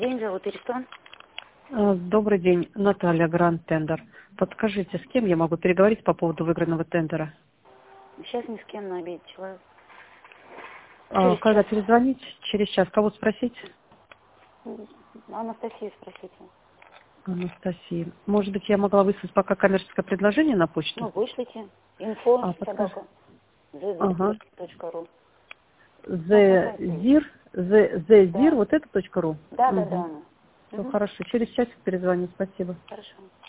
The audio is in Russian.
День зовут Иристон. Добрый день, Наталья, Гранд Тендер. Подскажите, с кем я могу переговорить по поводу выигранного тендера? Сейчас ни с кем на обед человек. Когда перезвонить? Через час. Кого спросить? Анастасию спросите. Анастасия. Может быть, я могла выслать пока коммерческое предложение на почту? Ну, вышлите. Инфо, собака. Ага. zzir.ru. Zzir, вот это .ру? Да. Все хорошо. Через часик перезвоню. Спасибо. Хорошо.